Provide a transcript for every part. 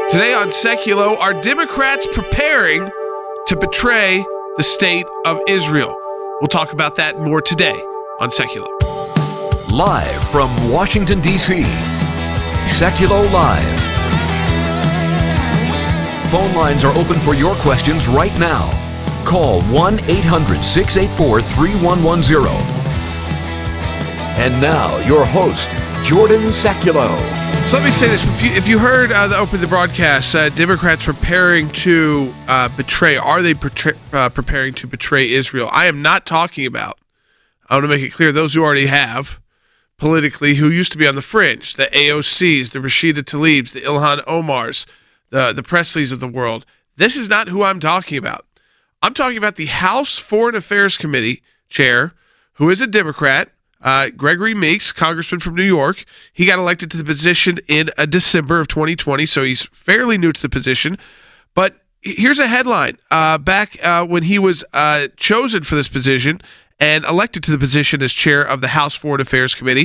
Today on Seculo, are Democrats preparing to betray the state of Israel? We'll talk about that and more today on Seculo. Live from Washington, D.C., Seculo Live. Phone lines are open for your questions right now. Call 1-800-684-3110. And now, your host, Jordan Seculo. So let me say this. If you heard the open of the broadcast, Democrats preparing to betray, are they preparing to betray Israel? I am not talking about, I want to make it clear, those who already have, politically, who used to be on the fringe, the AOCs, the Rashida Tlaibs, the Ilhan Omars, the Presleys of the world. This is not who I'm talking about. I'm talking about the House Foreign Affairs Committee chair, who is a Democrat, Gregory Meeks, congressman from New York. He got elected to the position in December of 2020, so he's fairly new to the position. But here's a headline. Back when he was chosen for this position and elected to the position as chair of the House Foreign Affairs Committee,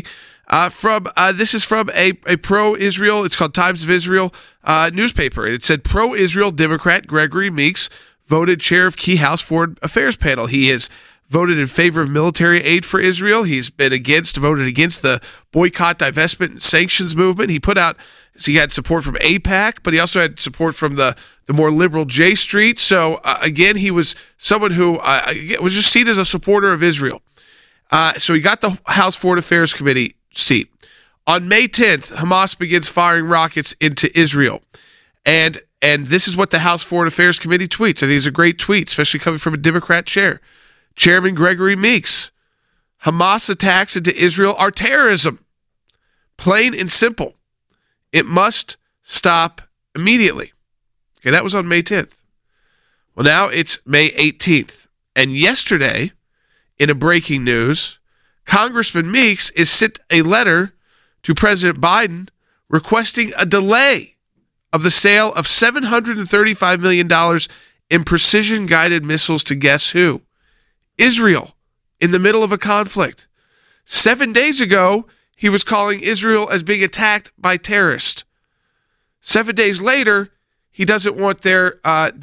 this is from a pro-Israel, it's called Times of Israel newspaper. And it said, pro-Israel Democrat Gregory Meeks voted chair of key House Foreign Affairs panel. He has voted in favor of military aid for Israel. He's been voted against the boycott, divestment, and sanctions movement. He had support from AIPAC, but he also had support from the more liberal J Street. So, again, he was someone who was just seen as a supporter of Israel. So he got the House Foreign Affairs Committee seat. On May 10th, Hamas begins firing rockets into Israel. And this is what the House Foreign Affairs Committee tweets. I think it's a great tweet, especially coming from a Democrat chair. Chairman Gregory Meeks, Hamas attacks into Israel are terrorism. Plain and simple. It must stop immediately. Okay, that was on May 10th. Well, now it's May 18th. And yesterday, in a breaking news, Congressman Meeks has sent a letter to President Biden requesting a delay of the sale of $735 million in precision-guided missiles to guess who? Israel, in the middle of a conflict. 7 days ago, he was calling Israel as being attacked by terrorists. 7 days later, he doesn't want their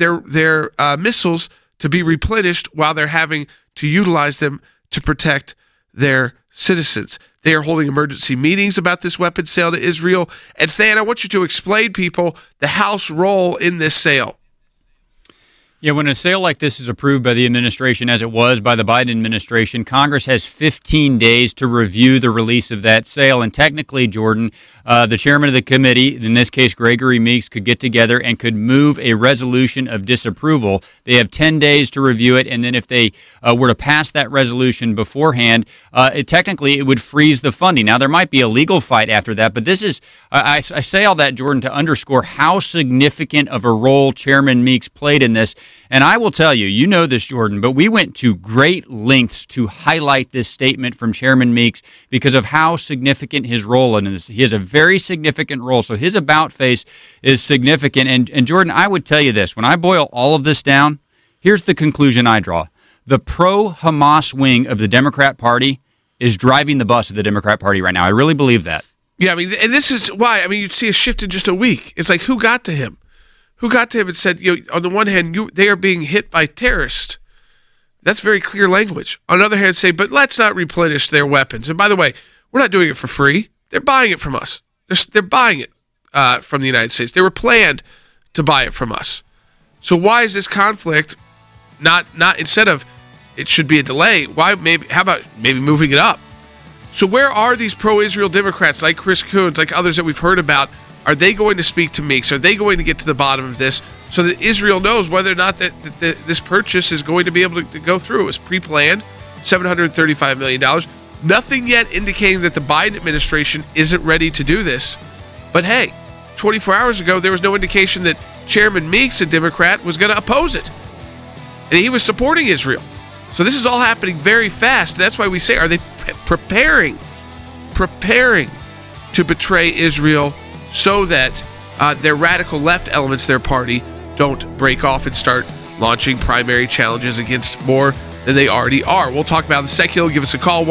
missiles to be replenished while they're having to utilize them to protect their citizens. They are holding emergency meetings about this weapon sale to Israel. And Than, I want you to explain, people, the House role in this sale. Yeah, when a sale like this is approved by the administration, as it was by the Biden administration, Congress has 15 days to review the release of that sale. And technically, Jordan, the chairman of the committee, in this case Gregory Meeks, could get together and could move a resolution of disapproval. They have 10 days to review it, and then if they were to pass that resolution beforehand, technically it would freeze the funding. Now, there might be a legal fight after that, but this is, I say all that, Jordan, to underscore how significant of a role Chairman Meeks played in this. And I will tell you, you know this, Jordan, but we went to great lengths to highlight this statement from Chairman Meeks because of how significant his role in this. He has a very significant role, so his about face is significant. And Jordan, I would tell you this, when I boil all of this down, here's the conclusion I draw. The pro-Hamas wing of the Democrat Party is driving the bus of the Democrat Party right now. I really believe that. Yeah, I mean, and this is why, you'd see a shift in just a week. It's like, who got to him? Who got to him and said, on the one hand, they are being hit by terrorists. That's very clear language. On the other hand, say, but let's not replenish their weapons. And by the way, we're not doing it for free. They're buying it from us. They're buying it from the United States. They were planned to buy it from us. So why is this conflict not instead of it should be a delay? How about maybe moving it up? So where are these pro-Israel Democrats like Chris Coons, like others that we've heard about? Are they going to speak to Meeks? Are they going to get to the bottom of this so that Israel knows whether or not that this purchase is going to be able to go through? It was pre-planned, $735 million. Nothing yet indicating that the Biden administration isn't ready to do this. But hey, 24 hours ago, there was no indication that Chairman Meeks, a Democrat, was going to oppose it. And he was supporting Israel. So this is all happening very fast. That's why we say, are they preparing to betray Israel so that their radical left elements, their party, don't break off and start launching primary challenges against more than they already are? We'll talk about the Secular. Give us a call,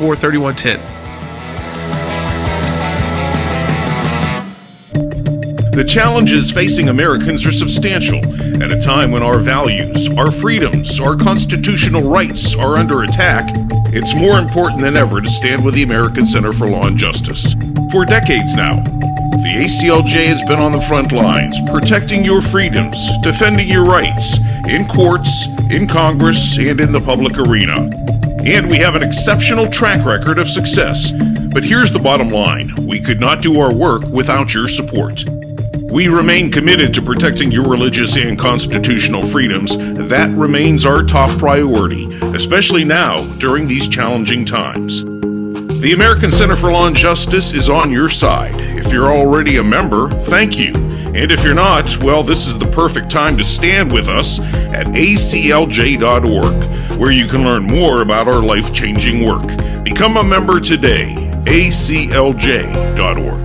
1-800-684-3110. The challenges facing Americans are substantial at a time when our values, our freedoms, our constitutional rights are under attack. It's more important than ever to stand with the American Center for Law and Justice. For decades now, the ACLJ has been on the front lines, protecting your freedoms, defending your rights, in courts, in Congress, and in the public arena. And we have an exceptional track record of success. But here's the bottom line. We could not do our work without your support. We remain committed to protecting your religious and constitutional freedoms. That remains our top priority, especially now during these challenging times. The American Center for Law and Justice is on your side. If you're already a member, thank you. And if you're not, well, this is the perfect time to stand with us at aclj.org, where you can learn more about our life-changing work. Become a member today, aclj.org.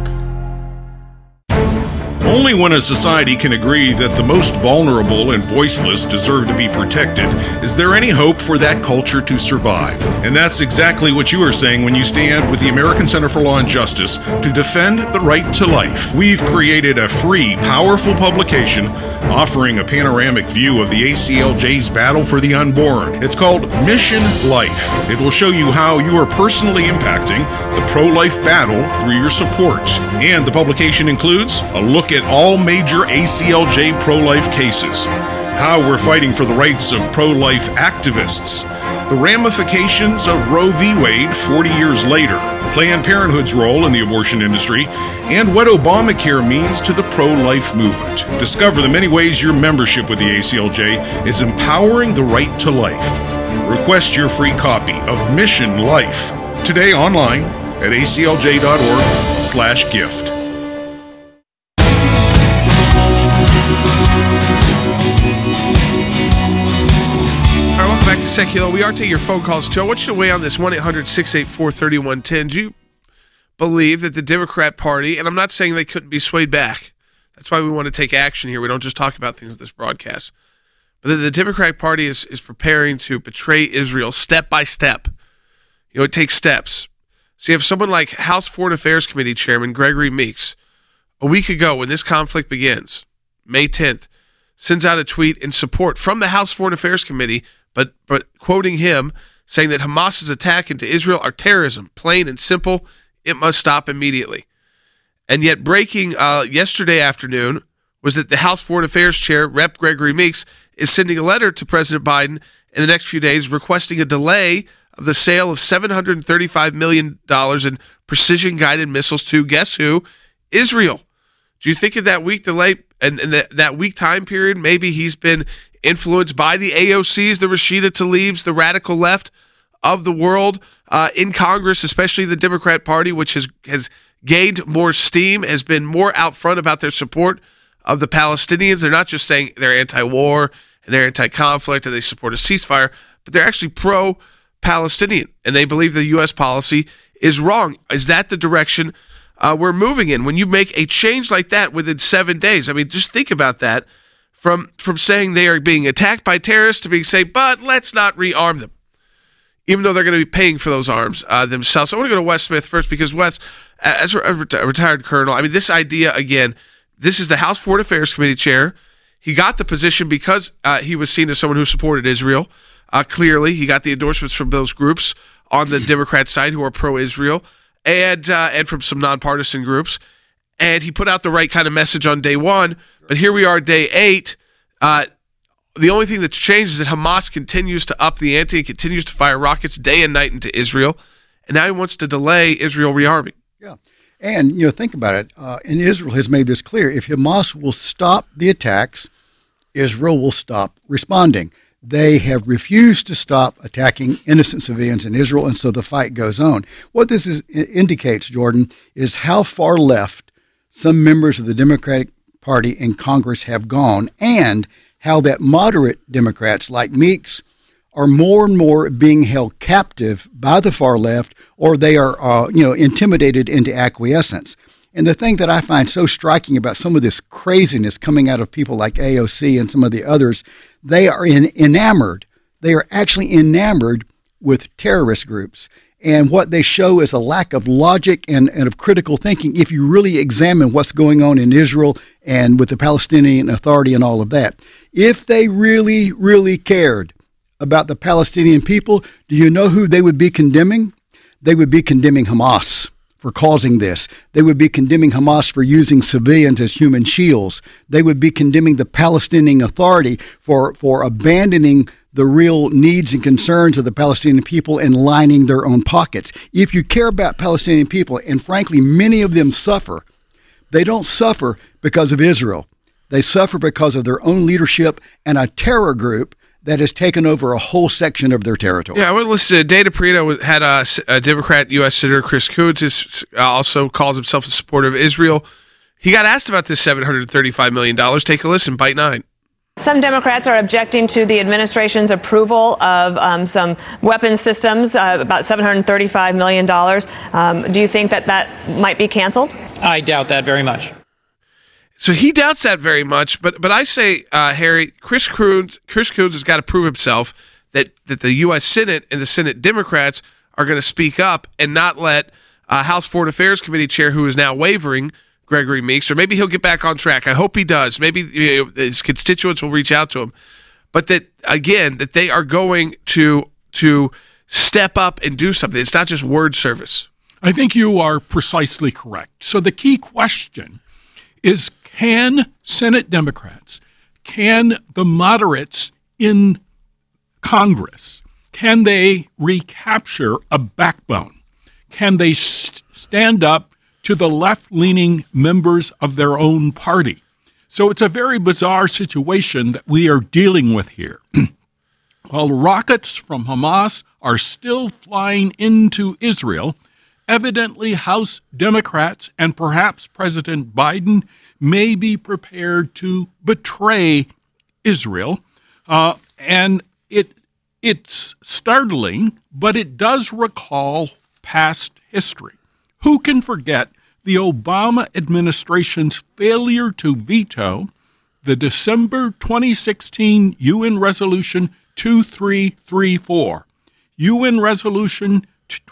Only when a society can agree that the most vulnerable and voiceless deserve to be protected is there any hope for that culture to survive. And that's exactly what you are saying when you stand with the American Center for Law and Justice to defend the right to life. We've created a free, powerful publication offering a panoramic view of the ACLJ's battle for the unborn. It's called Mission Life. It will show you how you are personally impacting the pro-life battle through your support. And the publication includes a look at all major ACLJ pro-life cases, how we're fighting for the rights of pro-life activists, the ramifications of Roe v. Wade 40 years later, Planned Parenthood's role in the abortion industry, and what Obamacare means to the pro-life movement. Discover the many ways your membership with the ACLJ is empowering the right to life. Request your free copy of Mission Life today online at aclj.org/gift. Secular, we are taking your phone calls too. I want you to weigh on this 1-800-684-3110. Do you believe that the Democrat Party, and I'm not saying they couldn't be swayed back, that's why we want to take action here. We don't just talk about things in this broadcast, but that the Democratic Party is preparing to betray Israel step by step. You know, it takes steps. So you have someone like House Foreign Affairs Committee Chairman Gregory Meeks, a week ago when this conflict begins, May 10th, sends out a tweet in support from the House Foreign Affairs Committee, but quoting him, saying that Hamas's attack into Israel are terrorism, plain and simple. It must stop immediately. And yet breaking yesterday afternoon was that the House Foreign Affairs Chair, Rep. Gregory Meeks, is sending a letter to President Biden in the next few days requesting a delay of the sale of $735 million in precision-guided missiles to, guess who? Israel. Do you think in that week delay and that week time period, maybe he's been influenced by the AOCs, the Rashida Tlaibs, the radical left of the world in Congress, especially the Democrat Party, which has gained more steam, has been more out front about their support of the Palestinians. They're not just saying they're anti-war and they're anti-conflict and they support a ceasefire, but they're actually pro-Palestinian, and they believe the U.S. policy is wrong. Is that the direction we're moving in? When you make a change like that within 7 days, I mean, just think about that. From saying they are being attacked by terrorists to being saying, but let's not rearm them, even though they're going to be paying for those arms themselves. I want to go to Wes Smith first because Wes, as a retired colonel, I mean, this idea, again, this is the House Foreign Affairs Committee chair. He got the position because he was seen as someone who supported Israel. Clearly, he got the endorsements from those groups on the Democrat side who are pro-Israel and from some nonpartisan groups. And he put out the right kind of message on day one. But here we are, day 8. The only thing that's changed is that Hamas continues to up the ante and continues to fire rockets day and night into Israel. And now he wants to delay Israel rearming. Yeah. And, think about it. And Israel has made this clear. If Hamas will stop the attacks, Israel will stop responding. They have refused to stop attacking innocent civilians in Israel, and so the fight goes on. What this indicates, Jordan, is how far left some members of the Democratic Party in Congress have gone, and how that moderate Democrats like Meeks are more and more being held captive by the far left, or they are, intimidated into acquiescence. And the thing that I find so striking about some of this craziness coming out of people like AOC and some of the others, they are enamored. They are actually enamored with terrorist groups. And what they show is a lack of logic and of critical thinking if you really examine what's going on in Israel and with the Palestinian Authority and all of that. If they really, really cared about the Palestinian people, do you know who they would be condemning? They would be condemning Hamas for causing this. They would be condemning Hamas for using civilians as human shields. They would be condemning the Palestinian Authority for abandoning the real needs and concerns of the Palestinian people and lining their own pockets. If you care about Palestinian people, and frankly, many of them suffer, they don't suffer because of Israel. They suffer because of their own leadership and a terror group that has taken over a whole section of their territory. Yeah, I would listen to Dana Perino, had a Democrat U.S. Senator Chris Coons, also calls himself a supporter of Israel. He got asked about this $735 million. Take a listen, Bite 9. Some Democrats are objecting to the administration's approval of some weapons systems, about $735 million. Do you think that might be canceled? I doubt that very much. So he doubts that very much, but I say, Harry, Chris Coons has got to prove himself that the U.S. Senate and the Senate Democrats are going to speak up and not let House Foreign Affairs Committee Chair, who is now wavering, Gregory Meeks, or maybe he'll get back on track. I hope he does. Maybe his constituents will reach out to him. But that they are going to step up and do something. It's not just word service. I think you are precisely correct. So the key question is, can Senate Democrats, can the moderates in Congress, can they recapture a backbone? Can they stand up to the left-leaning members of their own party? So it's a very bizarre situation that we are dealing with here. While rockets from Hamas are still flying into Israel, evidently House Democrats and perhaps President Biden may be prepared to betray Israel. And it's startling, but it does recall past history. Who can forget the Obama administration's failure to veto the December 2016 UN Resolution 2334? UN Resolution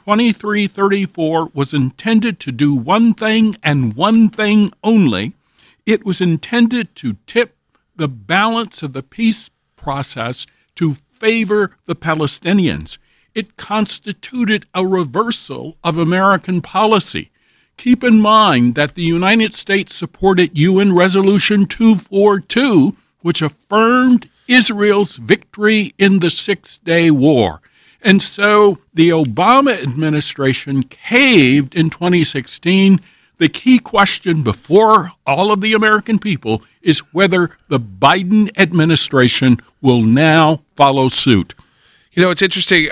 2334 was intended to do one thing and one thing only. It was intended to tip the balance of the peace process to favor the Palestinians. It constituted a reversal of American policy. Keep in mind that the United States supported UN Resolution 242, which affirmed Israel's victory in the Six-Day War. And so the Obama administration caved in 2016. The key question before all of the American people is whether the Biden administration will now follow suit. You know, it's interesting,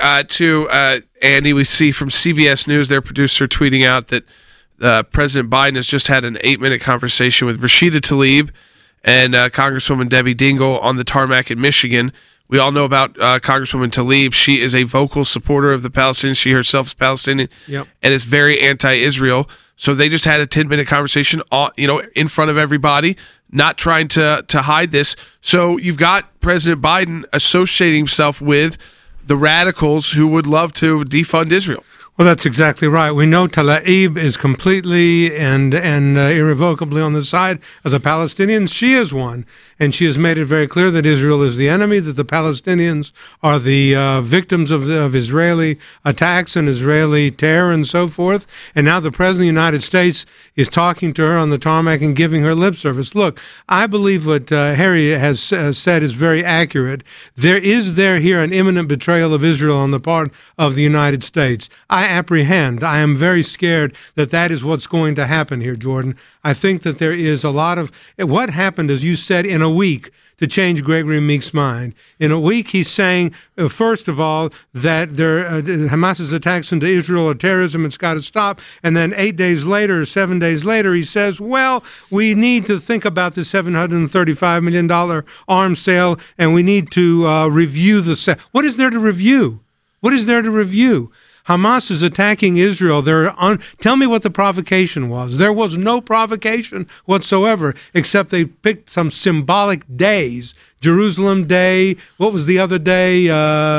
Andy, we see from CBS News, their producer, tweeting out that President Biden has just had an 8-minute conversation with Rashida Tlaib and Congresswoman Debbie Dingell on the tarmac in Michigan. We all know about Congresswoman Tlaib. She is a vocal supporter of the Palestinians. She herself is Palestinian and is very anti-Israel. So they just had a 10-minute conversation, in front of everybody, not trying to hide this. So you've got President Biden associating himself with the radicals who would love to defund Israel. Well, that's exactly right. We know Tlaib is completely and irrevocably on the side of the Palestinians. She is one, and she has made it very clear that Israel is the enemy, that the Palestinians are the victims of Israeli attacks and Israeli terror and so forth. And now the President of the United States is talking to her on the tarmac and giving her lip service. Look, I believe what Harry has said is very accurate. There is here an imminent betrayal of Israel on the part of the United States. I am very scared that is what's going to happen here, Jordan. I think that there is a lot of what happened, as you said, in a week to change Gregory Meeks' mind. In a week, he's saying, first of all, that Hamas's attacks into Israel are terrorism, it's got to stop. And then 7 days later, he says, well, we need to think about the $735 million arms sale, and we need to review the sale. What is there to review? What is there to review? Hamas is attacking Israel. Tell me what the provocation was. There was no provocation whatsoever, except they picked some symbolic days. Jerusalem Day. What was the other day?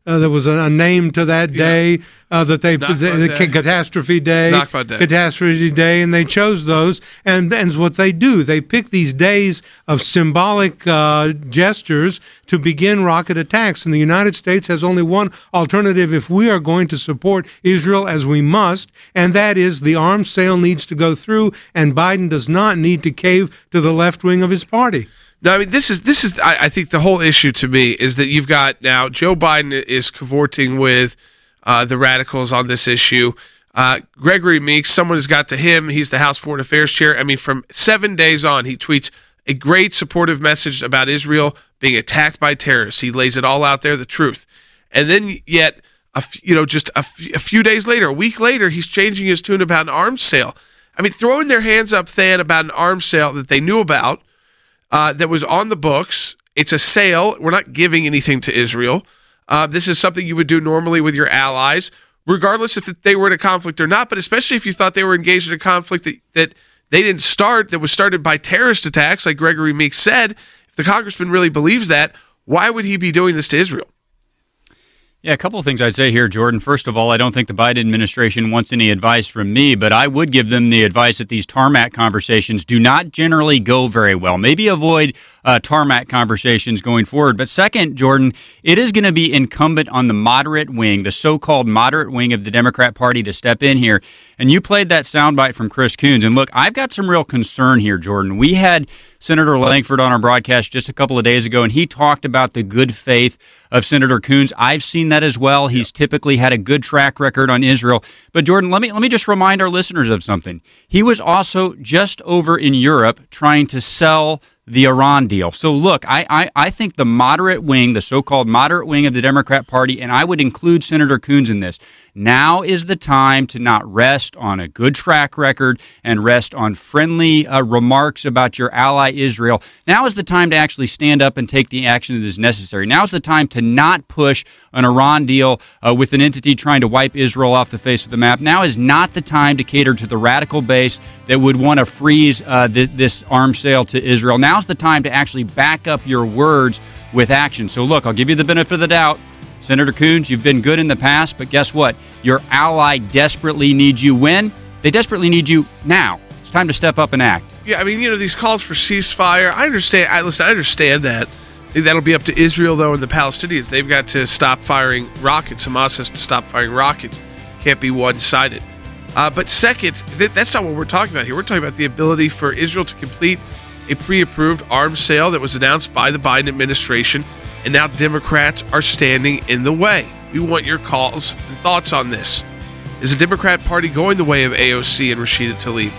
there was a name to that day that they Day. Catastrophe Day, Nakba Day. Catastrophe Day, and they chose those. And that's what they do. They pick these days of symbolic gestures to begin rocket attacks. And the United States has only one alternative if we are going to support Israel, as we must, and that is the arms sale needs to go through, and Biden does not need to cave to the left wing of his party. No, I mean, this is. I think the whole issue to me is that you've got now Joe Biden is cavorting with the radicals on this issue. Gregory Meeks, someone has got to him. He's the House Foreign Affairs chair. I mean, from 7 days on, he tweets a great supportive message about Israel being attacked by terrorists. He lays it all out there, the truth. And then yet, just a few days later, a week later, he's changing his tune about an arms sale. I mean, throwing their hands up, Than, about an arms sale that they knew about, that was on the books. It's a sale. We're not giving anything to Israel. This is something you would do normally with your allies, regardless if they were in a conflict or not, but especially if you thought they were engaged in a conflict that they didn't start, that was started by terrorist attacks, like Gregory Meeks said. If the congressman really believes that, why would he be doing this to Israel? Yeah, a couple of things I'd say here, Jordan. First of all, I don't think the Biden administration wants any advice from me, but I would give them the advice that these tarmac conversations do not generally go very well. Maybe avoid tarmac conversations going forward. But second, Jordan, it is going to be incumbent on the moderate wing, the so-called moderate wing of the Democrat Party, to step in here. And you played that soundbite from Chris Coons. And look, I've got some real concern here, Jordan. We had Senator Langford on our broadcast just a couple of days ago, and he talked about the good faith of Senator Coons. I've seen that as well. He's typically had a good track record on Israel. But Jordan, let me just remind our listeners of something. He was also just over in Europe trying to sell the Iran deal. So look, I think the moderate wing, the so-called moderate wing of the Democrat Party, and I would include Senator Coons in this, now is the time to not rest on a good track record and rest on friendly remarks about your ally Israel. Now is the time to actually stand up and take the action that is necessary. Now is the time to not push an Iran deal with an entity trying to wipe Israel off the face of the map. Now is not the time to cater to the radical base that would want to freeze this arms sale to Israel. Now's the time to actually back up your words with action. So look, I'll give you the benefit of the doubt. Senator Coons, you've been good in the past, but guess what? Your ally desperately needs you when? They desperately need you now. It's time to step up and act. Yeah, I mean, these calls for ceasefire, I understand. I understand that. That'll be up to Israel, though, and the Palestinians. They've got to stop firing rockets. Hamas has to stop firing rockets. Can't be one-sided. But second, that's not what we're talking about here. We're talking about the ability for Israel to complete a pre-approved arms sale that was announced by the Biden administration, and now Democrats are standing in the way. We want your calls and thoughts on this. Is the Democrat Party going the way of AOC and Rashida Tlaib?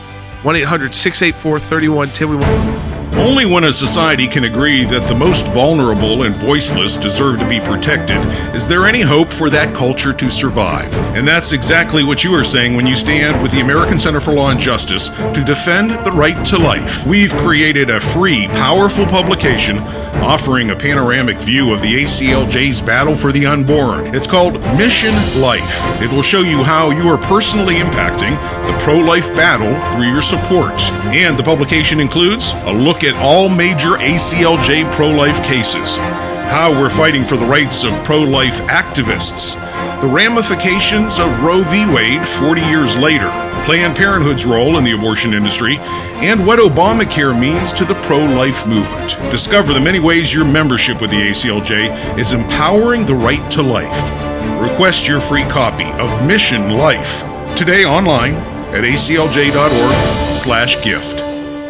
1-800-684-3110. Only when a society can agree that the most vulnerable and voiceless deserve to be protected is there any hope for that culture to survive. And that's exactly what you are saying when you stand with the American Center for Law and Justice to defend the right to life. We've created a free, powerful publication offering a panoramic view of the ACLJ's battle for the unborn. It's called Mission Life. It will show you how you are personally impacting the pro-life battle through your support. And the publication includes a look at all major ACLJ pro-life cases, how we're fighting for the rights of pro-life activists, the ramifications of Roe v. Wade 40 years later, Planned Parenthood's role in the abortion industry, and what Obamacare means to the pro-life movement. Discover the many ways your membership with the ACLJ is empowering the right to life. Request your free copy of Mission Life today online at aclj.org/gift.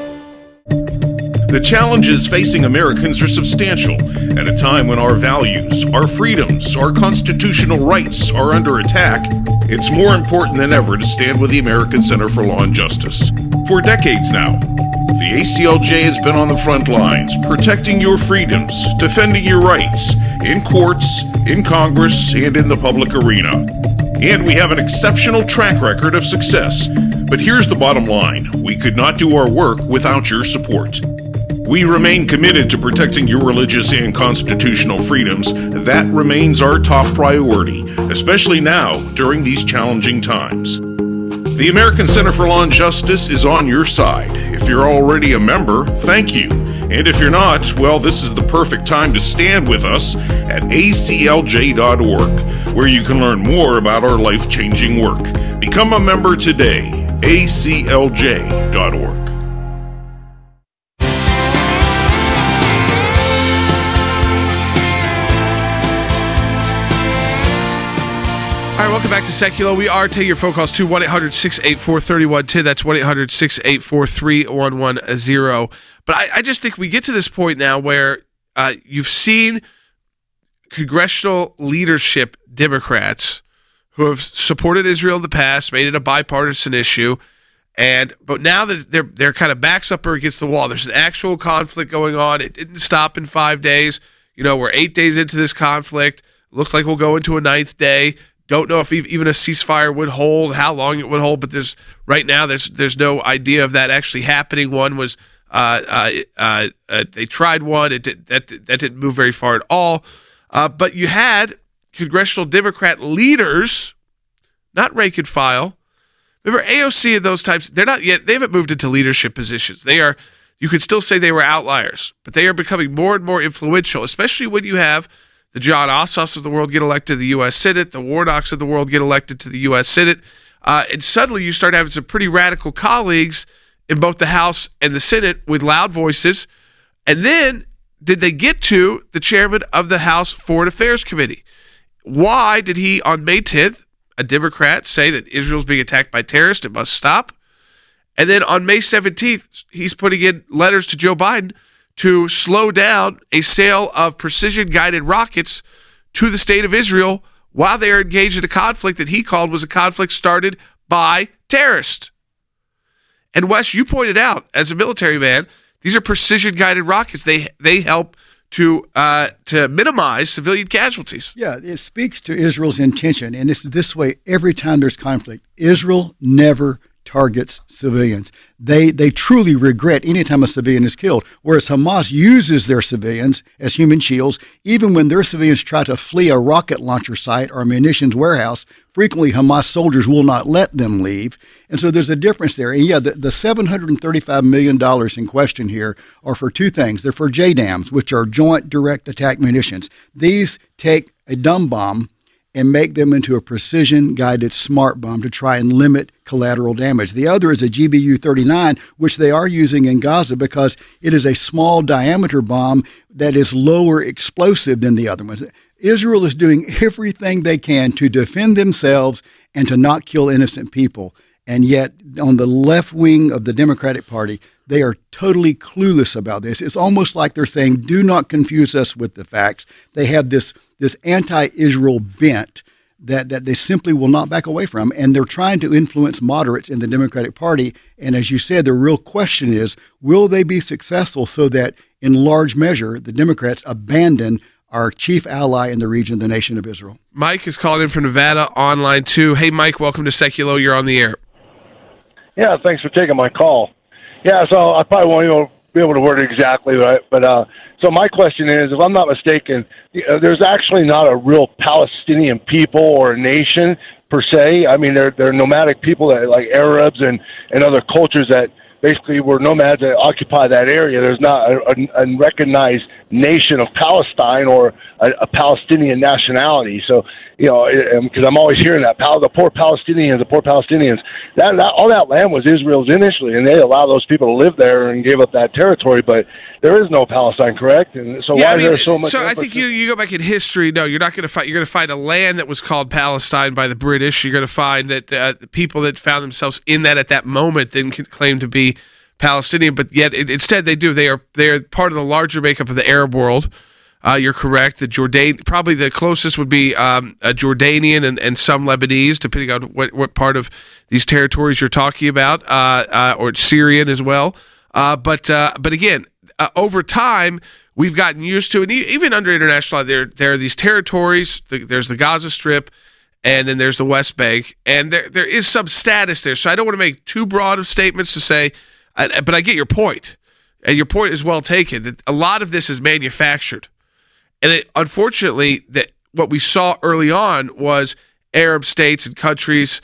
The challenges facing Americans are substantial at a time when our values, our freedoms, our constitutional rights are under attack. It's more important than ever to stand with the American Center for Law and Justice. For decades now, the ACLJ has been on the front lines, protecting your freedoms, defending your rights, in courts, in Congress, and in the public arena. And we have an exceptional track record of success. But here's the bottom line. We could not do our work without your support. We remain committed to protecting your religious and constitutional freedoms. That remains our top priority, especially now during these challenging times. The American Center for Law and Justice is on your side. If you're already a member, thank you. And if you're not, well, this is the perfect time to stand with us at aclj.org, where you can learn more about our life-changing work. Become a member today, aclj.org. All right, welcome back to Secular. We are taking your phone calls to 1-800-684-3110. That's 1-800-684-3110. But I just think we get to this point now where you've seen congressional leadership Democrats who have supported Israel in the past, made it a bipartisan issue, but now that they're kind of backs up or against the wall. There's an actual conflict going on. It didn't stop in 5 days. We're 8 days into this conflict. Looks like we'll go into a 9th day. Don't know if even a ceasefire would hold, how long it would hold, but there's no idea of that actually happening. One was they tried one, that didn't move very far at all. But you had congressional Democrat leaders, not rank and file. Remember AOC and those types, they're not yet, they haven't moved into leadership positions. You could still say they were outliers, but they are becoming more and more influential, especially when you have the John Ossoffs of the world get elected to the U.S. Senate, the Warnocks of the world get elected to the U.S. Senate, and suddenly you start having some pretty radical colleagues in both the House and the Senate with loud voices. And then did they get to the chairman of the House Foreign Affairs Committee? Why did he, on May 10th, a Democrat, say that Israel's being attacked by terrorists, it must stop? And then on May 17th, he's putting in letters to Joe Biden to slow down a sale of precision-guided rockets to the state of Israel while they are engaged in a conflict that he called was a conflict started by terrorists. And Wes, you pointed out, as a military man, these are precision-guided rockets. They help to minimize civilian casualties. Yeah, it speaks to Israel's intention, and it's this way every time there's conflict. Israel never targets civilians. They truly regret any time a civilian is killed, whereas Hamas uses their civilians as human shields. Even when their civilians try to flee a rocket launcher site or a munitions warehouse, frequently Hamas soldiers will not let them leave. And so there's a difference there. And yeah, the $735 million in question here are for two things. They're for JDAMs, which are Joint Direct Attack Munitions. These take a dumb bomb and make them into a precision-guided smart bomb to try and limit collateral damage. The other is a GBU-39, which they are using in Gaza because it is a small diameter bomb that is lower explosive than the other ones. Israel is doing everything they can to defend themselves and to not kill innocent people. And yet, on the left wing of the Democratic Party, they are totally clueless about this. It's almost like they're saying, do not confuse us with the facts. They have this anti-Israel bent that they simply will not back away from, and they're trying to influence moderates in the Democratic Party. And as you said, the real question is, will they be successful so that, in large measure, the Democrats abandon our chief ally in the region, the nation of Israel? Mike is calling in from Nevada online too. Hey, Mike, welcome to Seculo. You're on the air. Yeah, thanks for taking my call. Yeah, so I probably won't be able to word it exactly, right? But so my question is, if I'm not mistaken, there's actually not a real Palestinian people or a nation per se. I mean, they're nomadic people that like Arabs and other cultures that basically were nomads that occupy that area. There's not a recognized nation of Palestine or a Palestinian nationality. So, because I'm always hearing that, the poor Palestinians. That all that land was Israel's initially, and they allowed those people to live there and gave up that territory. But there is no Palestine, correct? And so why is there so much? So I think you go back in history. No, you're not going to find. You're going to find a land that was called Palestine by the British. You're going to find that the people that found themselves in that at that moment didn't claim to be Palestinian, but yet instead they do. They are part of the larger makeup of the Arab world. You're correct. Probably the closest would be a Jordanian and some Lebanese, depending on what part of these territories you're talking about, or Syrian as well. But again, over time, we've gotten used to, and even under international law, there are these territories. There's the Gaza Strip, and then there's the West Bank, and there is some status there. So I don't want to make too broad of statements to say, but I get your point, and your point is well taken, that a lot of this is manufactured. And unfortunately, that what we saw early on was Arab states and countries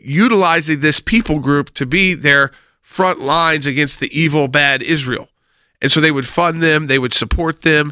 utilizing this people group to be their front lines against the evil, bad Israel. And so they would fund them, they would support them,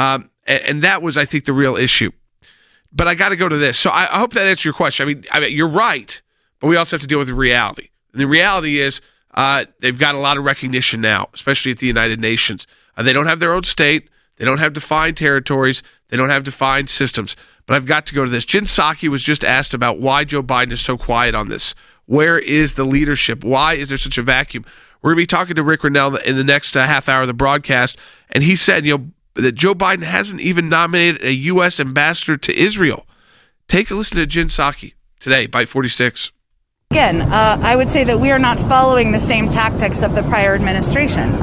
and that was, I think, the real issue. But I got to go to this. So I hope that answers your question. I mean, you're right, but we also have to deal with the reality. And the reality is they've got a lot of recognition now, especially at the United Nations. They don't have their own state. They don't have defined territories. They don't have defined systems. But I've got to go to this. Jen Psaki was just asked about why Joe Biden is so quiet on this. Where is the leadership? Why is there such a vacuum? We're going to be talking to Rick Grenell in the next half hour of the broadcast, and he said, that Joe Biden hasn't even nominated a U.S. ambassador to Israel. Take a listen to Jen Psaki today, Byte 46. Again, I would say that we are not following the same tactics of the prior administration.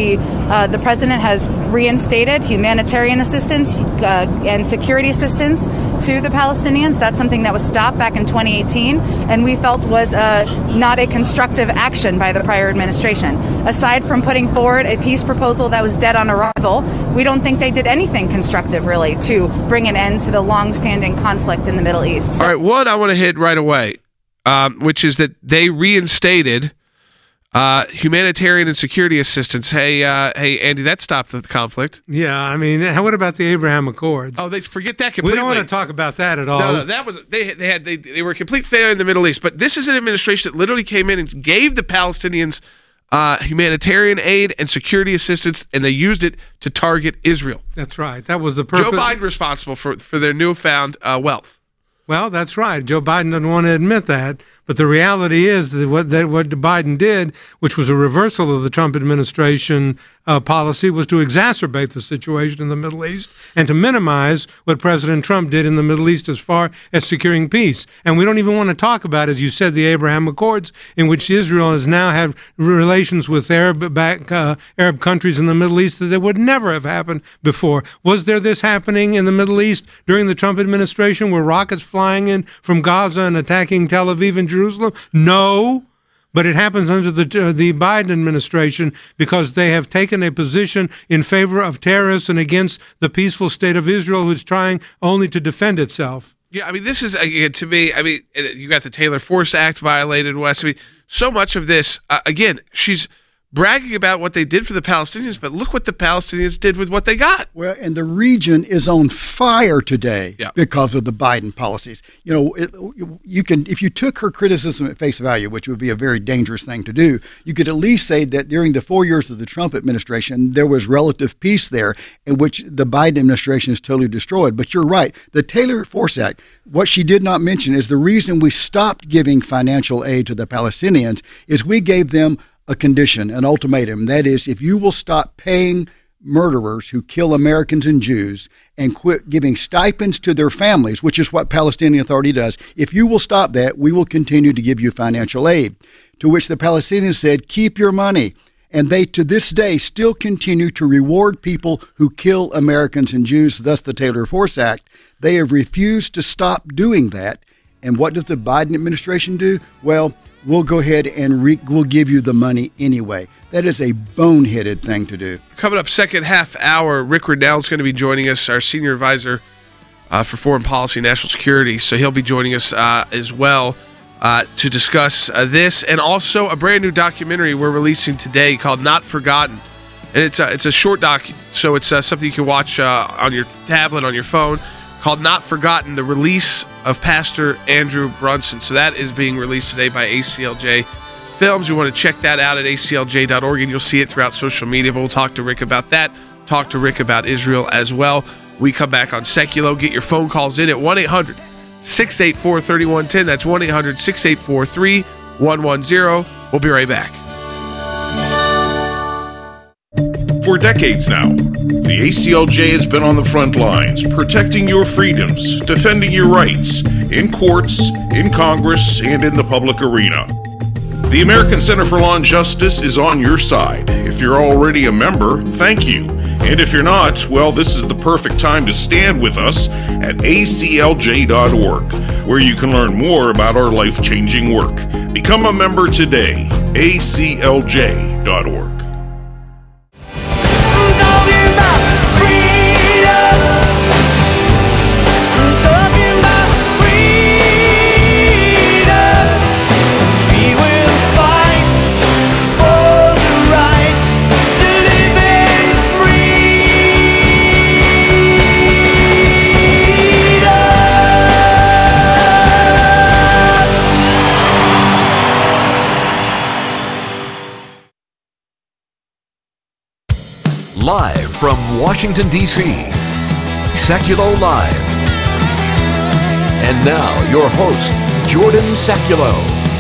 The president has reinstated humanitarian assistance and security assistance to the Palestinians. That's something that was stopped back in 2018, and we felt was not a constructive action by the prior administration. Aside from putting forward a peace proposal that was dead on arrival, we don't think they did anything constructive, really, to bring an end to the long-standing conflict in the Middle East. All right, one I want to hit right away. Which is that they reinstated humanitarian and security assistance. Hey, Andy, that stopped the conflict. Yeah, I mean, what about the Abraham Accords? Oh, they forget that completely. We don't want to talk about that at all. No, that was they were a complete failure in the Middle East. But this is an administration that literally came in and gave the Palestinians humanitarian aid and security assistance, and they used it to target Israel. That's right. That was the purpose. Joe Biden responsible for their newfound wealth. Well, that's right. Joe Biden doesn't want to admit that. But the reality is that what Biden did, which was a reversal of the Trump administration policy, was to exacerbate the situation in the Middle East and to minimize what President Trump did in the Middle East as far as securing peace. And we don't even want to talk about, as you said, the Abraham Accords, in which Israel has now had relations with Arab countries in the Middle East that would never have happened before. Was there this happening in the Middle East during the Trump administration? Were rockets flying in from Gaza and attacking Tel Aviv and Jerusalem? No, but it happens under the Biden administration because they have taken a position in favor of terrorists and against the peaceful state of Israel, who's trying only to defend itself. Yeah, I mean, this is, again, to me, I mean, you got the Taylor Force Act violated, Wes. I mean, so much of this, again, she's bragging about what they did for the Palestinians, but look what the Palestinians did with what they got. Well, and the region is on fire today because of the Biden policies. You can, if you took her criticism at face value, which would be a very dangerous thing to do, you could at least say that during the 4 years of the Trump administration, there was relative peace there, in which the Biden administration is totally destroyed. But you're right. The Taylor Force Act, what she did not mention is the reason we stopped giving financial aid to the Palestinians is we gave them a condition, an ultimatum. That is, if you will stop paying murderers who kill Americans and Jews and quit giving stipends to their families, which is what Palestinian Authority does, if you will stop that, we will continue to give you financial aid. To which the Palestinians said, keep your money. And they, to this day, still continue to reward people who kill Americans and Jews, thus the Taylor Force Act. They have refused to stop doing that. And what does the Biden administration do? Well, we'll go ahead and we'll give you the money anyway. That is a boneheaded thing to do. Coming up second half hour, Rick Grenell is going to be joining us, our senior advisor for foreign policy and national security. So he'll be joining us as well to discuss this, and also a brand new documentary we're releasing today called Not Forgotten. And it's a short doc, so it's something you can watch on your tablet, on your phone, called Not Forgotten, the release of Pastor Andrew Brunson. So that is being released today by ACLJ Films. You want to check that out at aclj.org, and you'll see it throughout social media. But we'll talk to Rick about that, talk to Rick about Israel as well. We come back on Seculo. Get your phone calls in at 1-800-684-3110. That's 1-800-684-3110. We'll be right back. For decades now, the ACLJ has been on the front lines, protecting your freedoms, defending your rights, in courts, in Congress, and in the public arena. The American Center for Law and Justice is on your side. If you're already a member, thank you. And if you're not, well, this is the perfect time to stand with us at aclj.org, where you can learn more about our life-changing work. Become a member today, aclj.org. Live from Washington, D.C., Sekulow Live. And now, your host, Jordan Sekulow.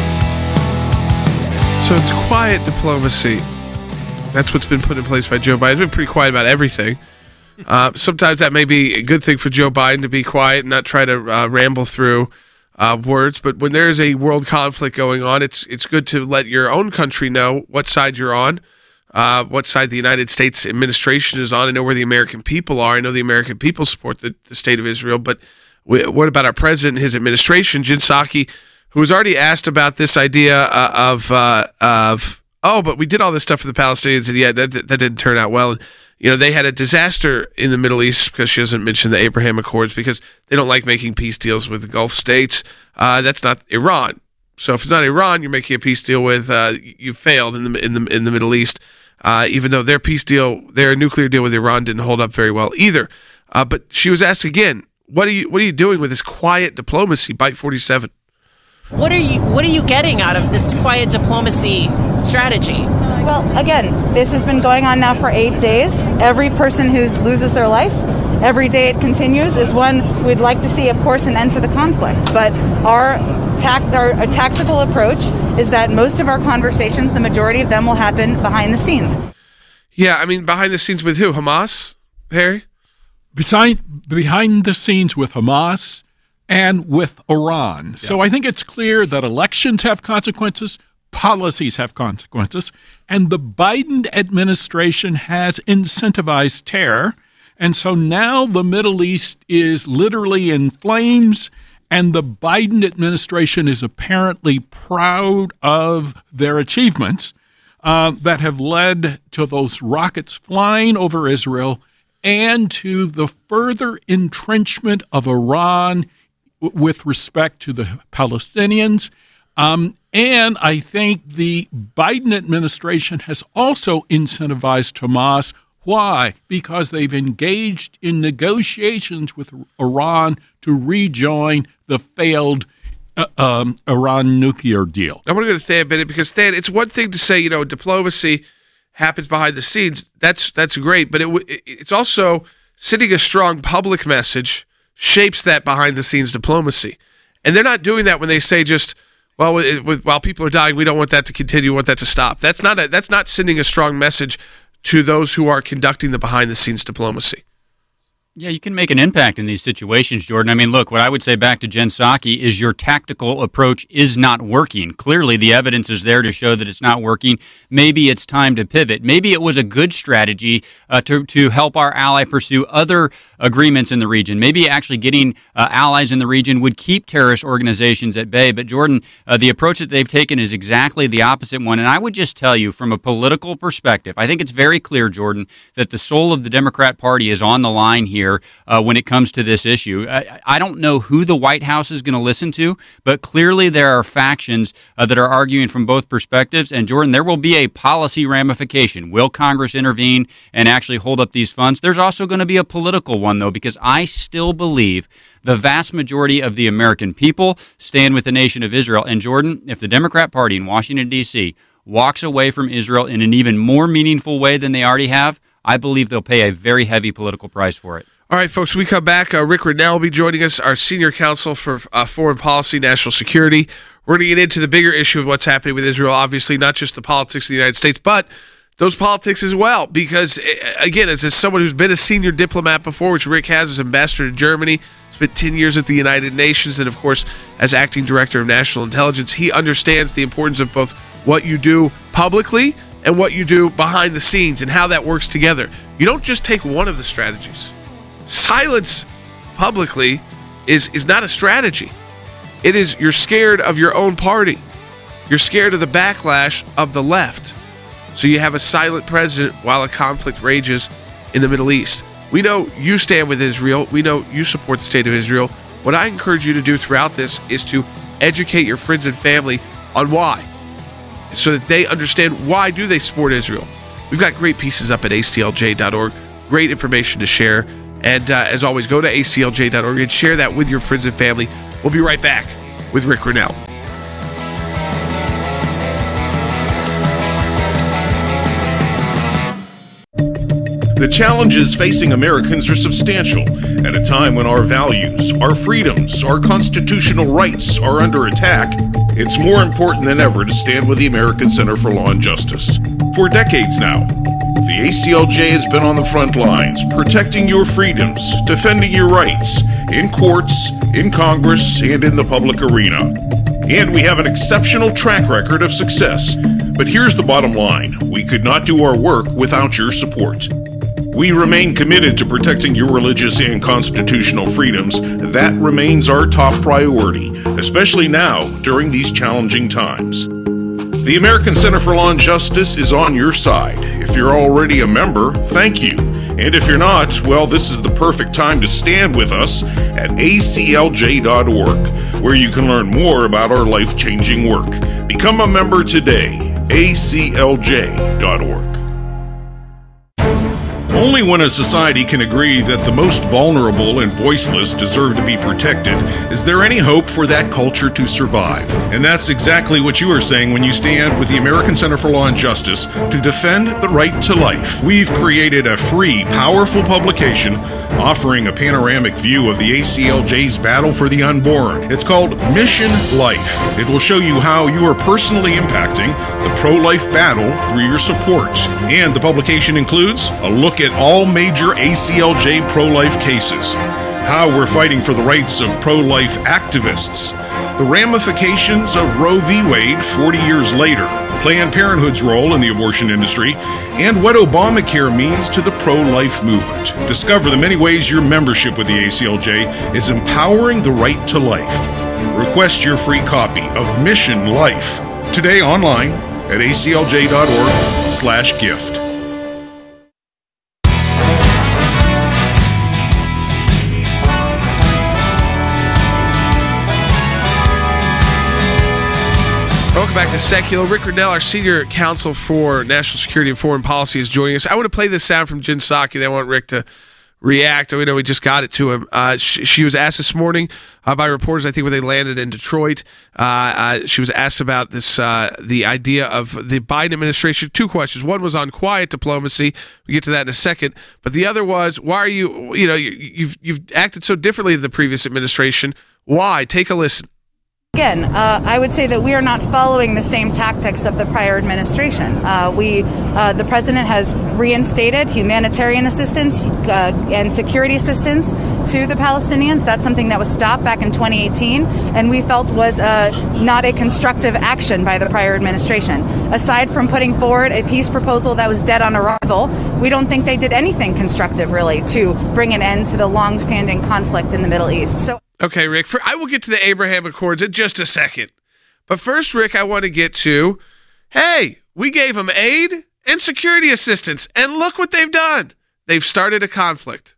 So it's quiet diplomacy. That's what's been put in place by Joe Biden. He's been pretty quiet about everything. Sometimes that may be a good thing for Joe Biden to be quiet and not try to ramble through words. But when there's a world conflict going on, it's good to let your own country know what side you're on. What side the United States administration is on. I know where the American people are. I know the American people support the state of Israel. But what about our president and his administration, Jen Psaki, who was already asked about this idea of but we did all this stuff for the Palestinians, and yeah, that didn't turn out well. And, you know, they had a disaster in the Middle East because she doesn't mention the Abraham Accords because they don't like making peace deals with the Gulf states. That's not Iran. So if it's not Iran, you're making a peace deal with. You failed in the Middle East. Even though their peace deal, their nuclear deal with Iran didn't hold up very well either. But she was asked again, what are you doing with this quiet diplomacy? Byte 47. What are you getting out of this quiet diplomacy strategy? Well, again, this has been going on now for 8 days. Every person who loses their life, every day it continues, is one we'd like to see, of course, an end to the conflict. But our tactical approach is that most of our conversations, the majority of them, will happen behind the scenes. Yeah, I mean, behind the scenes with who? Hamas, Harry? Behind the scenes with Hamas and with Iran. Yeah. So I think it's clear that elections have consequences, policies have consequences, and the Biden administration has incentivized terror. And so now the Middle East is literally in flames, and the Biden administration is apparently proud of their achievements that have led to those rockets flying over Israel and to the further entrenchment of Iran with respect to the Palestinians. And I think the Biden administration has also incentivized Hamas. Why? Because they've engaged in negotiations with Iran to rejoin the failed Iran nuclear deal. I want to go to Thad Bennett because, Thad, it's one thing to say, diplomacy happens behind the scenes. That's great, but it's also sending a strong public message shapes that behind-the-scenes diplomacy. And they're not doing that when they say just, while people are dying, we don't want that to continue, we want that to stop. That's not sending a strong message to those who are conducting the behind-the-scenes diplomacy. Yeah, you can make an impact in these situations, Jordan. I mean, look, what I would say back to Jen Psaki is your tactical approach is not working. Clearly, the evidence is there to show that it's not working. Maybe it's time to pivot. Maybe it was a good strategy to help our ally pursue other agreements in the region. Maybe actually getting allies in the region would keep terrorist organizations at bay. But, Jordan, the approach that they've taken is exactly the opposite one. And I would just tell you, from a political perspective, I think it's very clear, Jordan, that the soul of the Democrat Party is on the line here. When it comes to this issue. I don't know who the White House is going to listen to, but clearly there are factions that are arguing from both perspectives. And, Jordan, there will be a policy ramification. Will Congress intervene and actually hold up these funds? There's also going to be a political one, though, because I still believe the vast majority of the American people stand with the nation of Israel. And, Jordan, if the Democrat Party in Washington, D.C. walks away from Israel in an even more meaningful way than they already have, I believe they'll pay a very heavy political price for it. All right, folks, when we come back, Rick Grenell will be joining us, our senior counsel for foreign policy, national security. We're going to get into the bigger issue of what's happening with Israel, obviously, not just the politics of the United States, but those politics as well. Because, again, as someone who's been a senior diplomat before, which Rick has as ambassador to Germany, spent 10 years at the United Nations, and, of course, as acting director of national intelligence, he understands the importance of both what you do publicly and what you do behind the scenes and how that works together. You don't just take one of the strategies. Silence publicly is not a strategy. It is you're scared of your own party. You're scared of the backlash of the left. So you have a silent president while a conflict rages in the Middle East. We know you stand with Israel. We know you support the state of Israel. What I encourage you to do throughout this is to educate your friends and family on why, so that they understand why do they support Israel. We've got great pieces up at aclj.org, great information to share. And as always, go to aclj.org and share that with your friends and family. We'll be right back with Rick Grenell. The challenges facing Americans are substantial at a time when our values, our freedoms, our constitutional rights are under attack. It's more important than ever to stand with the American Center for Law and Justice. For decades now, the ACLJ has been on the front lines, protecting your freedoms, defending your rights, in courts, in Congress, and in the public arena. And we have an exceptional track record of success. But here's the bottom line. We could not do our work without your support. We remain committed to protecting your religious and constitutional freedoms. That remains our top priority, especially now during these challenging times. The American Center for Law and Justice is on your side. If you're already a member, thank you. And if you're not, well, this is the perfect time to stand with us at aclj.org, where you can learn more about our life-changing work. Become a member today, aclj.org. Only when a society can agree that the most vulnerable and voiceless deserve to be protected is there any hope for that culture to survive. And that's exactly what you are saying when you stand with the American Center for Law and Justice to defend the right to life. We've created a free, powerful publication offering a panoramic view of the ACLJ's battle for the unborn. It's called Mission Life. It will show you how you are personally impacting the pro-life battle through your support. And the publication includes a look at all major ACLJ pro-life cases, how we're fighting for the rights of pro-life activists, the ramifications of Roe v. Wade 40 years later, Planned Parenthood's role in the abortion industry, and what Obamacare means to the pro-life movement. Discover the many ways your membership with the ACLJ is empowering the right to life. Request your free copy of Mission Life today online at aclj.org/gift. Welcome back to Secular. Rick Grenell, our Senior Counsel for National Security and Foreign Policy, is joining us. I want to play this sound from Jen Psaki. Then I want Rick to react. We know we just got it to him. She was asked this morning by reporters, I think, when they landed in Detroit. She was asked about this, the idea of the Biden administration. Two questions. One was on quiet diplomacy. We get to that in a second. But the other was, why are you've acted so differently than the previous administration. Why? Take a listen. Again, I would say that we are not following the same tactics of the prior administration. The president has reinstated humanitarian assistance and security assistance to the Palestinians. That's something that was stopped back in 2018, and we felt was not a constructive action by the prior administration. Aside from putting forward a peace proposal that was dead on arrival, we don't think they did anything constructive, really, to bring an end to the long-standing conflict in the Middle East. Okay, Rick, I will get to the Abraham Accords in just a second. But first, Rick, I want to get to, hey, we gave them aid and security assistance, and look what they've done. They've started a conflict.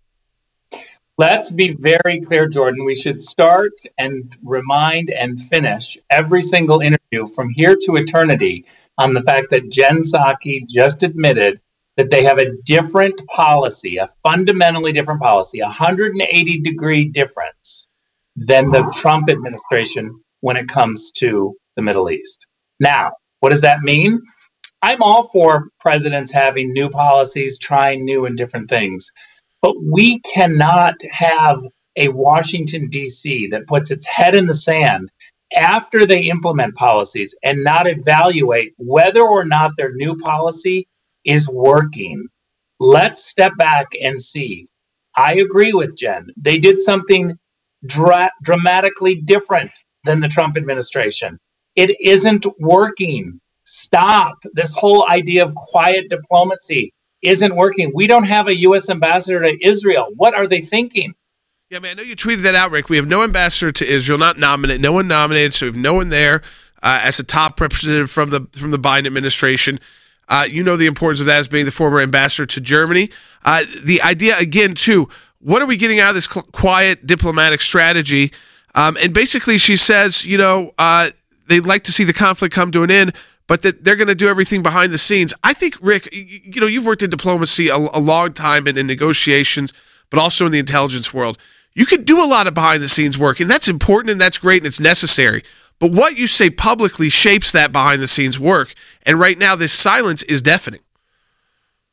Let's be very clear, Jordan. We should start and remind and finish every single interview from here to eternity on the fact that Jen Psaki just admitted that they have a different policy, a fundamentally different policy, 180-degree difference than the Trump administration when it comes to the Middle East. Now, what does that mean? I'm all for presidents having new policies, trying new and different things, but we cannot have a Washington, D.C. that puts its head in the sand after they implement policies and not evaluate whether or not their new policy is working. Let's step back and see. I agree with Jen. They did something dramatically different than the Trump administration. It isn't working. Stop. This whole idea of quiet diplomacy isn't working. We don't have a U.S. ambassador to Israel. What are they thinking? Yeah, man, I know you tweeted that out, Rick. We have no ambassador to Israel, not nominated. No one nominated, so we have no one there as a top representative from the Biden administration. You know the importance of that as being the former ambassador to Germany. The idea, again, too, what are we getting out of this quiet diplomatic strategy? And basically she says, they'd like to see the conflict come to an end, but that they're going to do everything behind the scenes. I think, Rick, you've worked in diplomacy a long time and in negotiations, but also in the intelligence world. You can do a lot of behind the scenes work, and that's important and that's great and it's necessary. But what you say publicly shapes that behind the scenes work. And right now, this silence is deafening.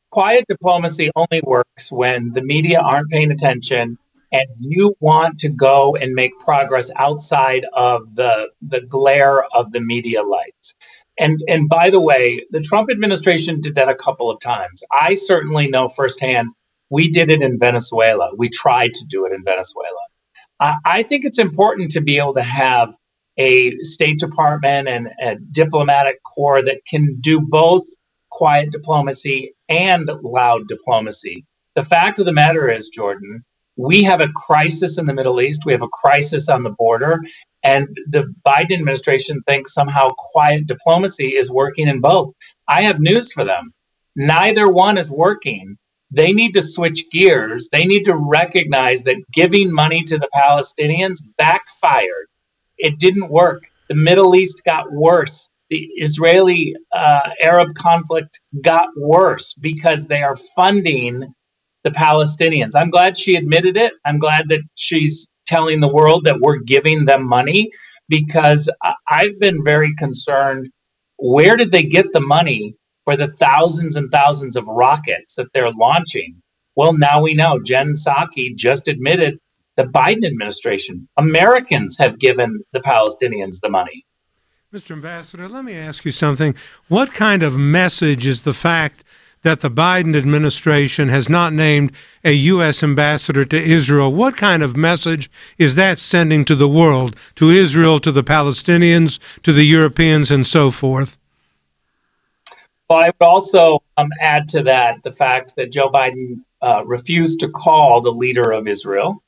quiet diplomacy only works when the media aren't paying attention and you want to go and make progress outside of the glare of the media lights. And by the way, the Trump administration did that a couple of times. I certainly know firsthand, we did it in Venezuela. We tried to do it in Venezuela. I think it's important to be able to have a State Department and a diplomatic corps that can do both quiet diplomacy and loud diplomacy. The fact of the matter is, Jordan, we have a crisis in the Middle East. We have a crisis on the border. And the Biden administration thinks somehow quiet diplomacy is working in both. I have news for them. Neither one is working. They need to switch gears. They need to recognize that giving money to the Palestinians backfired. It didn't work. The Middle East got worse. The Israeli-Arab conflict got worse because they are funding the Palestinians. I'm glad she admitted it. I'm glad that she's telling the world that we're giving them money, because I've been very concerned. Where did they get the money for the thousands and thousands of rockets that they're launching? Well, now we know. Jen Psaki just admitted the Biden administration, Americans have given the Palestinians the money. Mr. Ambassador, let me ask you something. What kind of message is the fact that the Biden administration has not named a U.S. ambassador to Israel? What kind of message is that sending to the world, to Israel, to the Palestinians, to the Europeans, and so forth? Well, I would also add to that the fact that Joe Biden refused to call the leader of Israel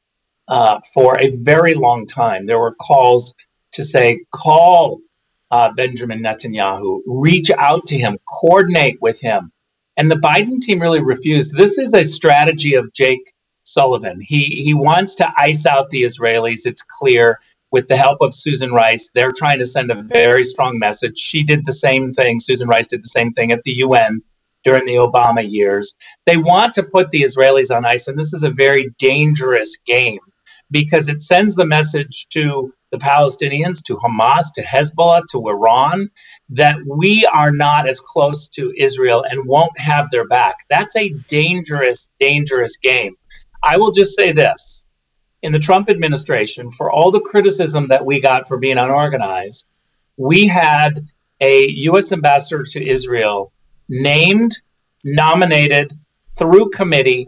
for a very long time. There were calls to say, call Benjamin Netanyahu, reach out to him, coordinate with him. And the Biden team really refused. This is a strategy of Jake Sullivan. He wants to ice out the Israelis. It's clear. With the help of Susan Rice, they're trying to send a very strong message. She did the same thing. Susan Rice did the same thing at the UN during the Obama years. They want to put the Israelis on ice, and this is a very dangerous game because it sends the message to the Palestinians, to Hamas, to Hezbollah, to Iran, that we are not as close to Israel and won't have their back. That's a dangerous, dangerous game. I will just say this. In the Trump administration, for all the criticism that we got for being unorganized, we had a U.S. ambassador to Israel named, nominated, through committee,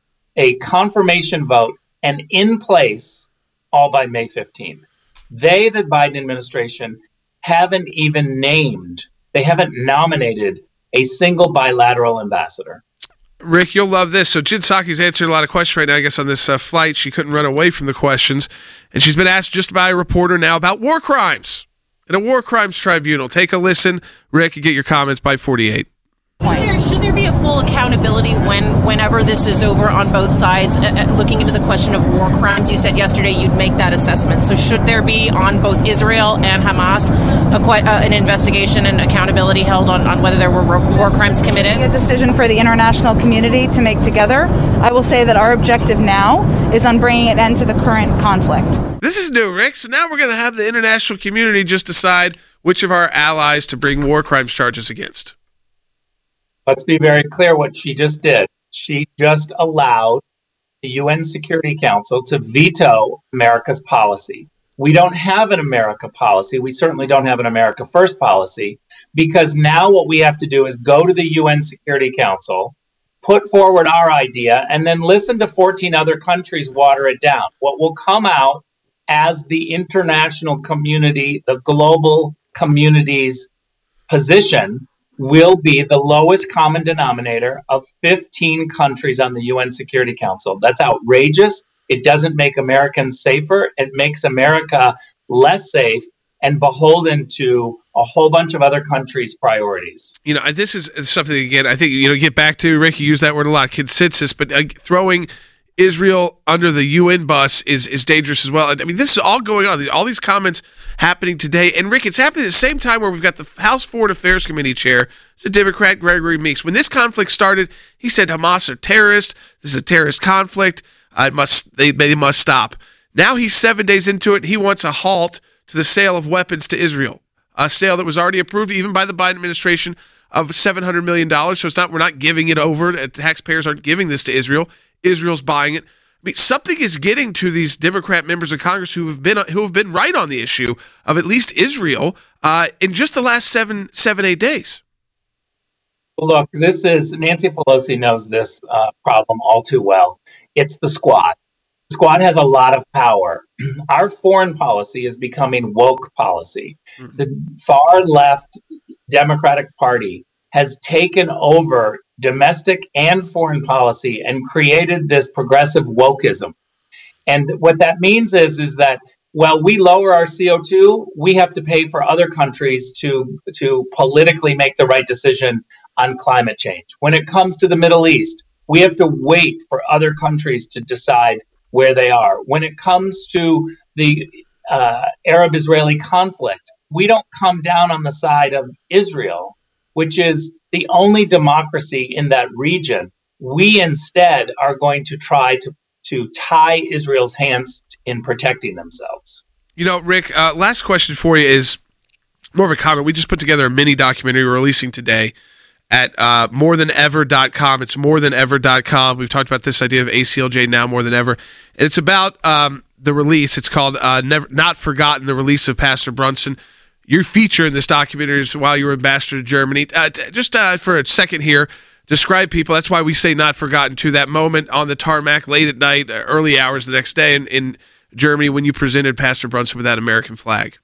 a confirmation vote, and in place all by May 15th. They, the Biden administration, haven't even named, they haven't nominated a single bilateral ambassador. Rick, you'll love this. So Jen Psaki's answered a lot of questions right now, I guess, on this flight. She couldn't run away from the questions. And she's been asked just by a reporter now about war crimes in a war crimes tribunal. Take a listen, Rick, and get your comments by 48. Should there be a full accountability whenever this is over on both sides? Looking into the question of war crimes, you said yesterday you'd make that assessment. So should there be on both Israel and Hamas an investigation and accountability held on whether there were war crimes committed? A decision for the international community to make together. I will say that our objective now is on bringing an end to the current conflict. This is new, Rick. So now we're going to have the international community just decide which of our allies to bring war crimes charges against. Let's be very clear what she just did. She just allowed the UN Security Council to veto America's policy. We don't have an America policy. We certainly don't have an America First policy, because now what we have to do is go to the UN Security Council, put forward our idea, and then listen to 14 other countries water it down. What will come out as the international community, the global community's position, will be the lowest common denominator of 15 countries on the UN Security Council. That's outrageous. It doesn't make Americans safer. It makes America less safe and beholden to a whole bunch of other countries' priorities. You know, this is something, again, I think, get back to, Rick, you use that word a lot, consensus, but throwing Israel under the UN bus is dangerous as well. I mean, this is all going on. All these comments happening today. And, Rick, it's happening at the same time where we've got the House Foreign Affairs Committee chair, the Democrat Gregory Meeks. When this conflict started, he said Hamas are terrorists. This is a terrorist conflict. They must stop. Now he's 7 days into it. He wants a halt to the sale of weapons to Israel, a sale that was already approved even by the Biden administration of $700 million. So we're not giving it over. Taxpayers aren't giving this to Israel. Israel's buying it. I mean, something is getting to these Democrat members of Congress who have been right on the issue of at least Israel in just the last 7-8 days. Look, Nancy Pelosi knows this problem all too well. It's the Squad. The Squad has a lot of power. Our foreign policy is becoming woke policy. The far left Democratic Party has taken over domestic and foreign policy and created this progressive wokeism. And what that means is that while we lower our CO2, we have to pay for other countries to politically make the right decision on climate change. When it comes to the Middle East, we have to wait for other countries to decide where they are. When it comes to the Arab-Israeli conflict, we don't come down on the side of Israel, which is the only democracy in that region. We instead are going to try to tie Israel's hands in protecting themselves. You know, Rick, last question for you is more of a comment. We just put together a mini documentary we're releasing today at morethanever.com. It's morethanever.com. We've talked about this idea of ACLJ now more than ever. And it's about the release. It's called Not Forgotten, the release of Pastor Brunson. Your feature in this documentary is while you were ambassador to Germany. Just for a second here, describe people. That's why we say not forgotten, to that moment on the tarmac late at night, early hours the next day in Germany when you presented Pastor Brunson with that American flag.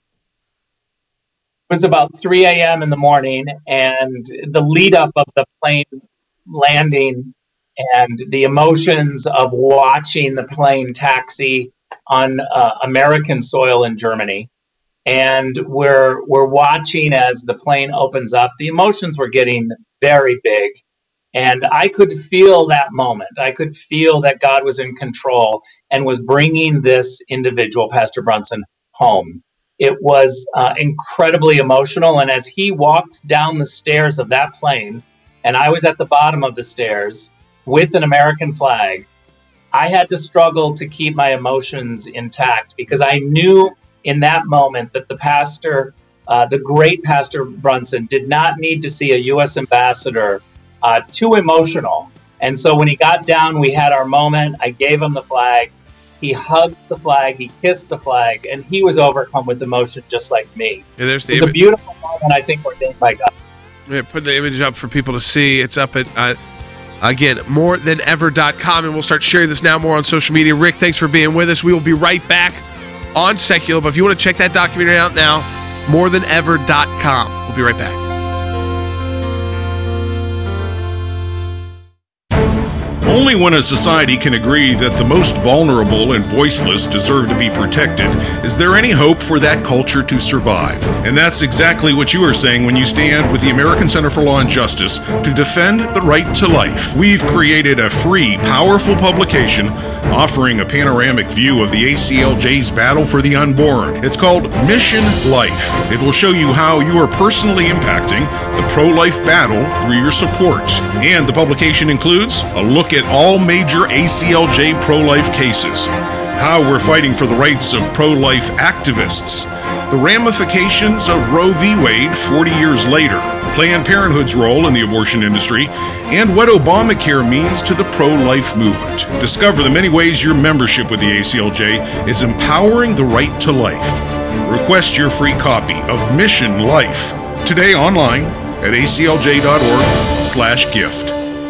It was about 3 a.m. in the morning, and the lead up of the plane landing and the emotions of watching the plane taxi on American soil in Germany. And we're watching as the plane opens up. The emotions were getting very big. And I could feel that moment. I could feel that God was in control and was bringing this individual, Pastor Brunson, home. It was incredibly emotional. And as he walked down the stairs of that plane, and I was at the bottom of the stairs with an American flag, I had to struggle to keep my emotions intact because I knew in that moment that the pastor, the great Pastor Brunson, did not need to see a U.S. ambassador too emotional. And so when he got down, we had our moment. I gave him the flag. He hugged the flag. He kissed the flag. And he was overcome with emotion just like me. Yeah, there's the it was a beautiful moment, I think, ordained by God. Yeah, put the image up for people to see. It's up at, again, morethanever.com. And we'll start sharing this now more on social media. Rick, thanks for being with us. We will be right back on Secular. But if you want to check that documentary out now, morethanever.com. We'll be right back. Only when a society can agree that the most vulnerable and voiceless deserve to be protected is there any hope for that culture to survive. And that's exactly what you are saying when you stand with the American Center for Law and Justice to defend the right to life. We've created a free, powerful publication offering a panoramic view of the ACLJ's battle for the unborn. It's called Mission Life. It will show you how you are personally impacting the pro-life battle through your support. And the publication includes a look at all major ACLJ pro-life cases, how we're fighting for the rights of pro-life activists, the ramifications of Roe v. Wade 40 years later, Planned Parenthood's role in the abortion industry, and what Obamacare means to the pro-life movement. Discover the many ways your membership with the ACLJ is empowering the right to life. Request your free copy of Mission Life today online at aclj.org/gift.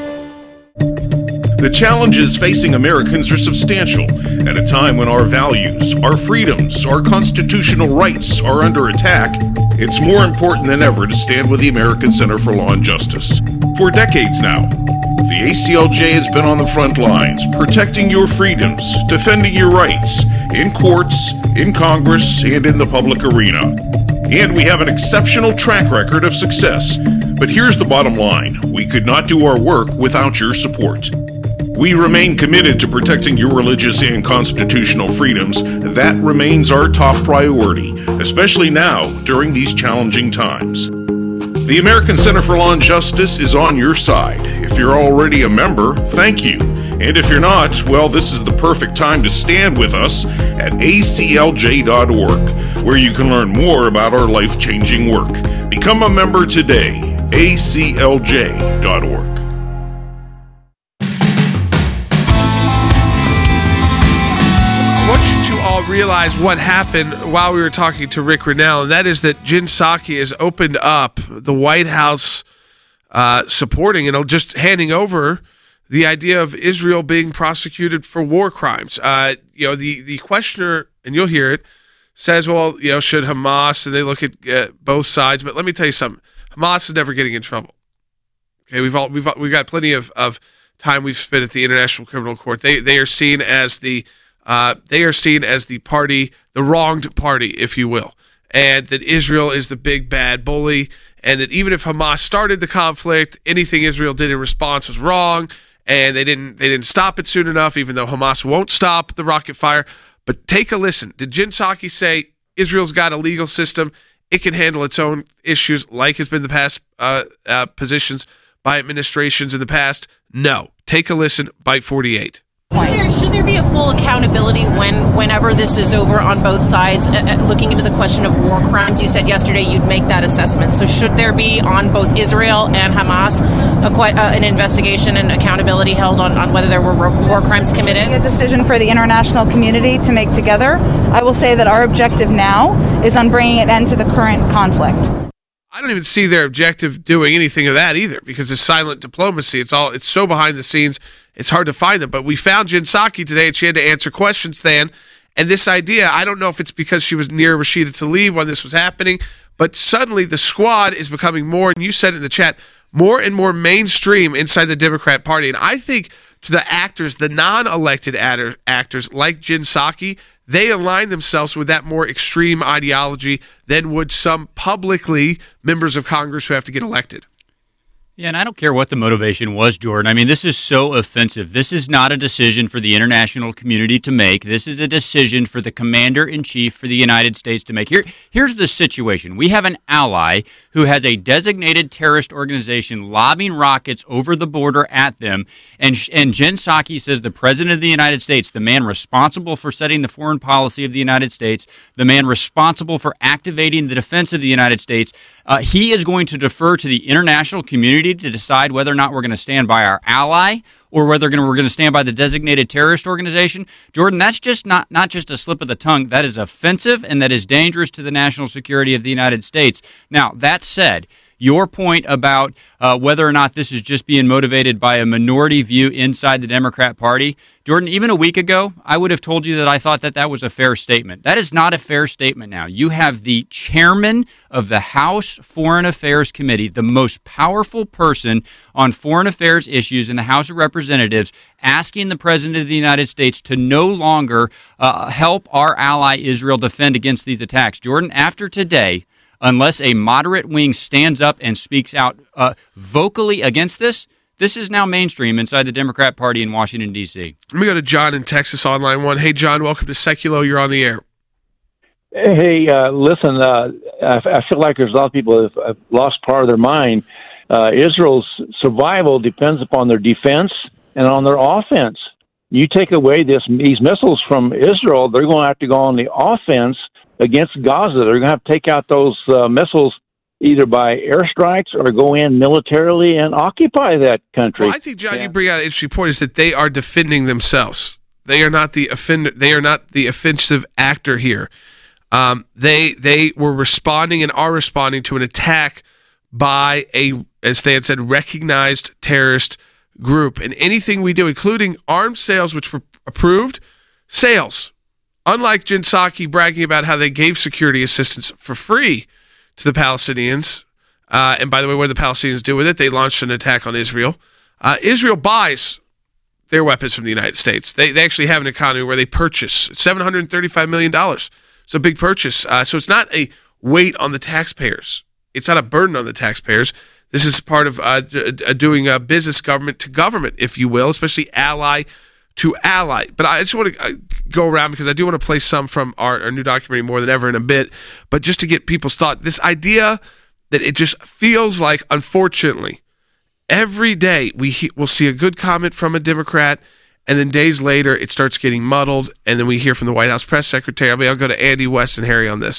The challenges facing Americans are substantial at a time when our values, our freedoms, our constitutional rights are under attack. It's more important than ever to stand with the American Center for Law and Justice. For decades now, the ACLJ has been on the front lines, protecting your freedoms, defending your rights, in courts, in Congress, and in the public arena. And we have an exceptional track record of success. But here's the bottom line. We could not do our work without your support. We remain committed to protecting your religious and constitutional freedoms. That remains our top priority, especially now during these challenging times. The American Center for Law and Justice is on your side. If you're already a member, thank you. And if you're not, well, this is the perfect time to stand with us at aclj.org, where you can learn more about our life-changing work. Become a member today. aclj.org. I want you to all realize what happened while we were talking to Rick Grenell, and that is that Jen Psaki has opened up the White House supporting and just handing over the idea of Israel being prosecuted for war crimes. The questioner, and you'll hear it, says, well, should Hamas, and they look at both sides, but let me tell you something. Hamas is never getting in trouble. Okay, we've got plenty of time we've spent at the International Criminal Court. They are seen as the party, the wronged party, if you will, and that Israel is the big bad bully, and that even if Hamas started the conflict, anything Israel did in response was wrong, and they didn't stop it soon enough, even though Hamas won't stop the rocket fire. But take a listen. Did Jen Psaki say Israel's got a legal system? It can handle its own issues, like has been the past positions by administrations in the past? No. Take a listen. Byte 48. Should there be a full accountability whenever this is over on both sides, looking into the question of war crimes? You said yesterday you'd make that assessment. So should there be on both Israel and Hamas an investigation and accountability held on whether there were war crimes committed? A decision for the international community to make together. I will say that our objective now is on bringing an end to the current conflict. I don't even see their objective doing anything of that either, because it's silent diplomacy. It's so behind the scenes, it's hard to find them. But we found Jen Psaki today, and she had to answer questions, Stan. And this idea, I don't know if it's because she was near Rashida Tlaib when this was happening, but suddenly the squad is becoming more, and you said in the chat, more and more mainstream inside the Democrat Party. And I think to the actors, the non-elected actors like Jen Psaki, they align themselves with that more extreme ideology than would some publicly members of Congress who have to get elected. Yeah, and I don't care what the motivation was, Jordan. I mean, this is so offensive. This is not a decision for the international community to make. This is a decision for the commander-in-chief for the United States to make. Here's the situation. We have an ally who has a designated terrorist organization lobbing rockets over the border at them, and Jen Psaki says the president of the United States, the man responsible for setting the foreign policy of the United States, the man responsible for activating the defense of the United States, he is going to defer to the international community to decide whether or not we're going to stand by our ally or whether we're going to stand by the designated terrorist organization. Jordan, that's just not just a slip of the tongue. That is offensive, and that is dangerous to the national security of the United States. Now, that said, your point about whether or not this is just being motivated by a minority view inside the Democrat Party, Jordan, even a week ago, I would have told you that I thought that was a fair statement. That is not a fair statement now. You have the chairman of the House Foreign Affairs Committee, the most powerful person on foreign affairs issues in the House of Representatives, asking the President of the United States to no longer help our ally Israel defend against these attacks. Jordan, after today, unless a moderate wing stands up and speaks out vocally against this, this is now mainstream inside the Democrat Party in Washington, D.C. Let me go to John in Texas on line one. Hey, John, welcome to Seculo. You're on the air. Hey, listen, I feel like there's a lot of people who have lost part of their mind. Israel's survival depends upon their defense and on their offense. You take away these missiles from Israel, they're going to have to go on the offense against Gaza. They're going to have to take out those missiles either by airstrikes or go in militarily and occupy that country. Well, I think, John, you bring out an interesting point, is that they are defending themselves. They are not the offender. They are not the offensive actor here. They were responding and are responding to an attack by a, as Stan said, recognized terrorist group. And anything we do, including arms sales, which were approved, sales, unlike Jen Psaki bragging about how they gave security assistance for free to the Palestinians. And by the way, what do the Palestinians do with it? They launched an attack on Israel. Israel buys their weapons from the United States. They actually have an economy where they purchase $735 million. It's a big purchase. So it's not a weight on the taxpayers. It's not a burden on the taxpayers. This is part of doing business government to government, if you will, especially ally to ally. But I just want to go around because I do want to play some from our new documentary More Than Ever in a bit. But just to get people's thought, this idea that it just feels like, unfortunately, every day we'll see a good comment from a Democrat, and then days later it starts getting muddled, and then we hear from the White House press secretary. I'll go to Andy, West, and Harry on this.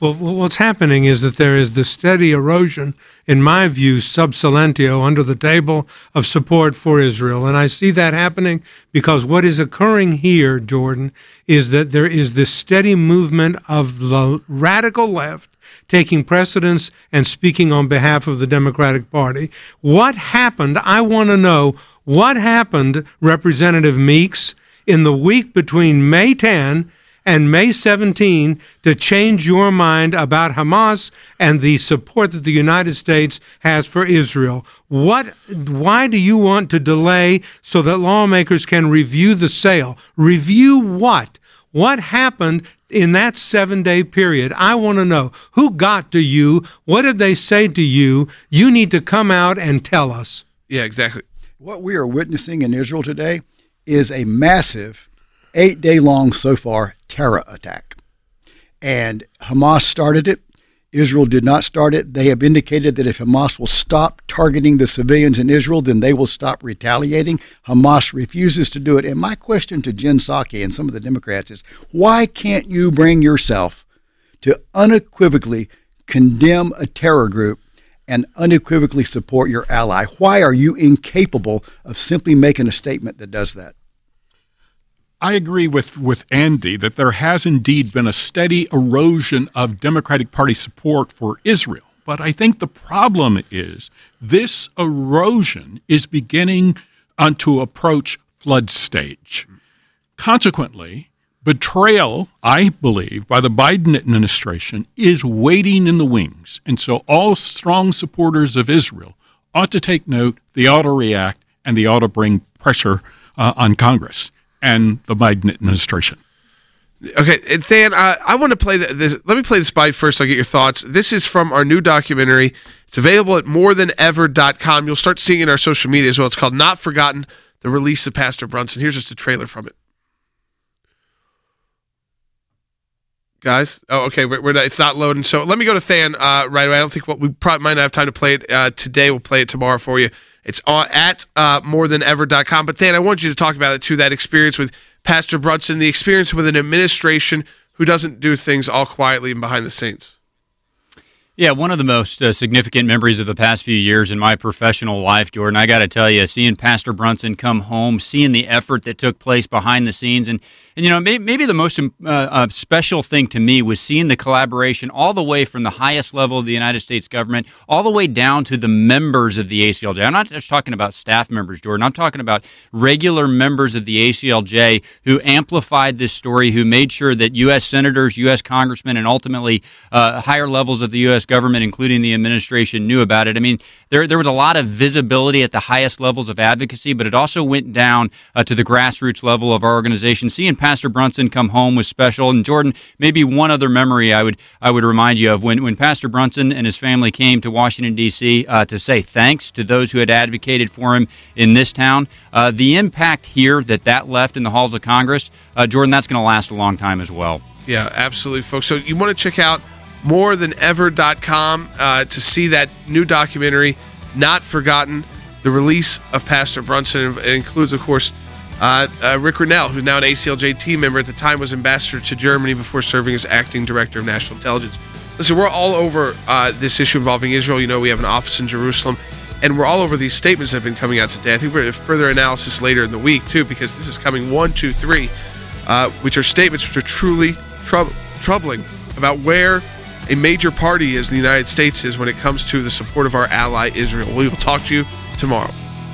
Well, what's happening is that there is this steady erosion, in my view, sub silentio, under the table, of support for Israel. And I see that happening because what is occurring here, Jordan, is that there is this steady movement of the radical left taking precedence and speaking on behalf of the Democratic Party. What happened? I want to know what happened, Representative Meeks, in the week between May 10 and May 17 to change your mind about Hamas and the support that the United States has for Israel. Why do you want to delay so that lawmakers can review the sale? Review what? What happened in that 7-day period? I want to know who got to you. What did they say to you? You need to come out and tell us. Yeah, exactly. What we are witnessing in Israel today is a massive 8-day-long so far terror attack. And Hamas started it. Israel did not start it. They have indicated that if Hamas will stop targeting the civilians in Israel, then they will stop retaliating. Hamas refuses to do it. And my question to Jen Psaki and some of the Democrats is, why can't you bring yourself to unequivocally condemn a terror group and unequivocally support your ally? Why are you incapable of simply making a statement that does that? I agree with Andy that there has indeed been a steady erosion of Democratic Party support for Israel. But I think the problem is this erosion is beginning to approach flood stage. Consequently, betrayal, I believe, by the Biden administration is waiting in the wings. And so all strong supporters of Israel ought to take note, they ought to react, and they ought to bring pressure on Congress and the Biden administration. Okay, and Than, I want to play this. Let me play this bite first. I'll get your thoughts. This is from our new documentary. It's available at morethanever.com. You'll start seeing it in our social media as well. It's called Not Forgotten, The Release of Pastor Brunson. Here's just a trailer from it. Guys? Oh, okay, we're not, it's not loading. So let me go to Than right away. I don't think we probably might not have time to play it today. We'll play it tomorrow for you. It's at morethanever.com. But Than, I want you to talk about it too, that experience with Pastor Brunson, the experience with an administration who doesn't do things all quietly and behind the scenes. Yeah, one of the most significant memories of the past few years in my professional life, Jordan, I got to tell you, seeing Pastor Brunson come home, seeing the effort that took place behind the scenes, and you know, maybe the most special thing to me was seeing the collaboration all the way from the highest level of the United States government, all the way down to the members of the ACLJ. I'm not just talking about staff members, Jordan. I'm talking about regular members of the ACLJ who amplified this story, who made sure that U.S. senators, U.S. congressmen, and ultimately higher levels of the U.S. government, including the administration, knew about it. I mean, there was a lot of visibility at the highest levels of advocacy, but it also went down to the grassroots level of our organization. Seeing Pastor Brunson come home was special. And Jordan, maybe one other memory I would remind you of when Pastor Brunson and his family came to Washington, D.C. To say thanks to those who had advocated for him in this town. The impact here that left in the halls of Congress, Jordan, that's going to last a long time as well. Yeah, absolutely, folks. So you want to check out morethanever.com to see that new documentary, Not Forgotten, the release of Pastor Brunson. It includes, of course, Rick Grinnell, who's now an ACLJ team member, at the time was ambassador to Germany before serving as acting director of national intelligence. Listen, we're all over this issue involving Israel. You know, we have an office in Jerusalem, and we're all over these statements that have been coming out today. I think we're going to have further analysis later in the week, too, because this is coming 1, 2, 3, which are statements which are truly troubling about where a major party is in the United States is when it comes to the support of our ally Israel. We will talk to you tomorrow.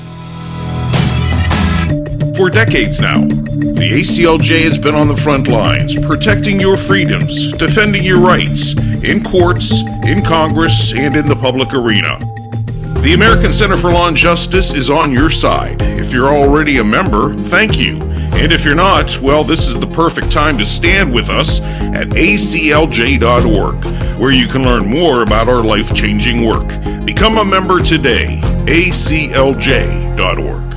For decades now, the ACLJ has been on the front lines, protecting your freedoms, defending your rights, in courts, in Congress, and in the public arena. The American Center for Law and Justice is on your side. If you're already a member, thank you. And if you're not, well, this is the perfect time to stand with us at aclj.org, where you can learn more about our life-changing work. Become a member today, aclj.org.